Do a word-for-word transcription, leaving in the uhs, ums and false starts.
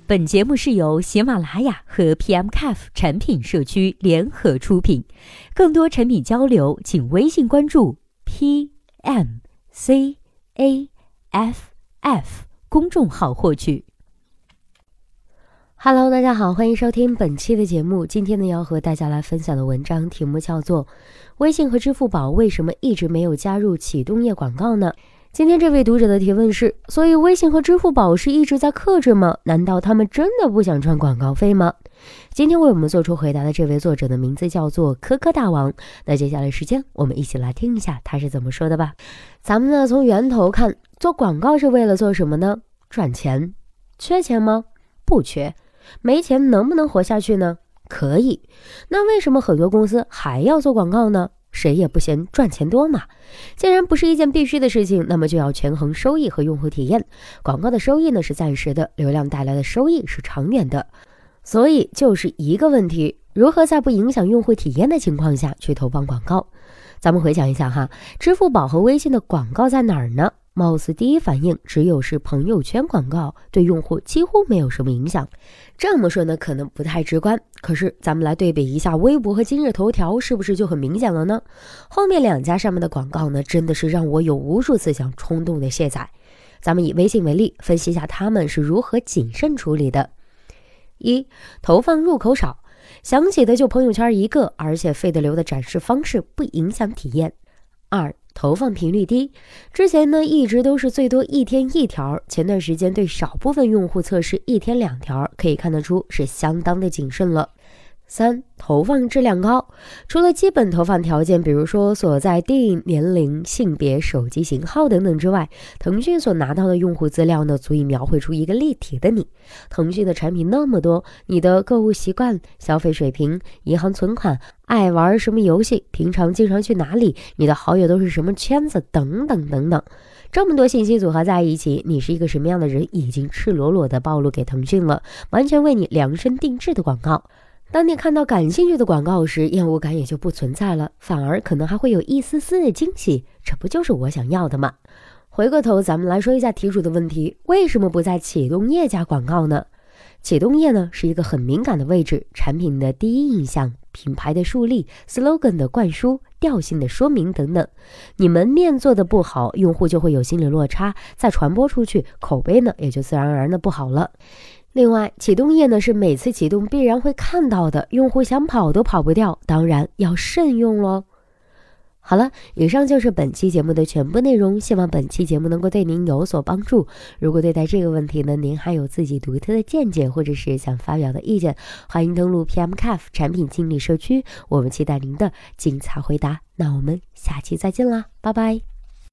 本节目是由喜马拉雅和 P M C A F 产品社区联合出品，更多产品交流请微信关注 P M C A F F 公众号获取。 Hello， 大家好，欢迎收听本期的节目。今天呢，要和大家来分享的文章题目叫做微信和支付宝为什么一直没有加入启动页广告呢？今天这位读者的提问是，所以微信和支付宝是一直在克制吗？难道他们真的不想赚广告费吗？今天为我们做出回答的这位作者的名字叫做科科大王。那接下来时间我们一起来听一下他是怎么说的吧。咱们呢从源头看，做广告是为了做什么呢？赚钱。缺钱吗？不缺。没钱能不能活下去呢？可以。那为什么很多公司还要做广告呢？谁也不嫌赚钱多嘛。既然不是一件必须的事情，那么就要权衡收益和用户体验。广告的收益呢是暂时的，流量带来的收益是长远的。所以就是一个问题，如何在不影响用户体验的情况下去投放广告？咱们回想一下哈，支付宝和微信的广告在哪儿呢？貌似第一反应只有是朋友圈广告，对用户几乎没有什么影响。这么说呢可能不太直观，可是咱们来对比一下微博和今日头条，是不是就很明显了呢？后面两家上面的广告呢，真的是让我有无数次想冲动的卸载。咱们以微信为例，分析一下他们是如何谨慎处理的。一、投放入口少，想起的就朋友圈一个，而且费得流的展示方式不影响体验。二、投放频率低，之前呢一直都是最多一天一条，前段时间对少部分用户测试一天两条，可以看得出是相当的谨慎了。三、投放质量高，除了基本投放条件，比如说所在地、年龄、性别、手机型号等等之外，腾讯所拿到的用户资料呢，足以描绘出一个立体的你。腾讯的产品那么多，你的购物习惯、消费水平、银行存款、爱玩什么游戏、平常经常去哪里、你的好友都是什么圈子等等等等，这么多信息组合在一起，你是一个什么样的人，已经赤裸裸的暴露给腾讯了，完全为你量身定制的广告。当你看到感兴趣的广告时，厌恶感也就不存在了，反而可能还会有一丝丝的惊喜，这不就是我想要的吗？回过头咱们来说一下题主的问题，为什么不在启动页加广告呢？启动页呢是一个很敏感的位置，产品的第一印象、品牌的树立、slogan 的灌输、调性的说明等等，你门面做得不好，用户就会有心理落差，再传播出去，口碑呢也就自然而然的不好了。另外，启动页呢是每次启动必然会看到的，用户想跑都跑不掉，当然要慎用咯。好了，以上就是本期节目的全部内容，希望本期节目能够对您有所帮助。如果对待这个问题呢，您还有自己独特的见解，或者是想发表的意见，欢迎登录 P M C A F 产品经理社区，我们期待您的精彩回答。那我们下期再见啦，拜拜。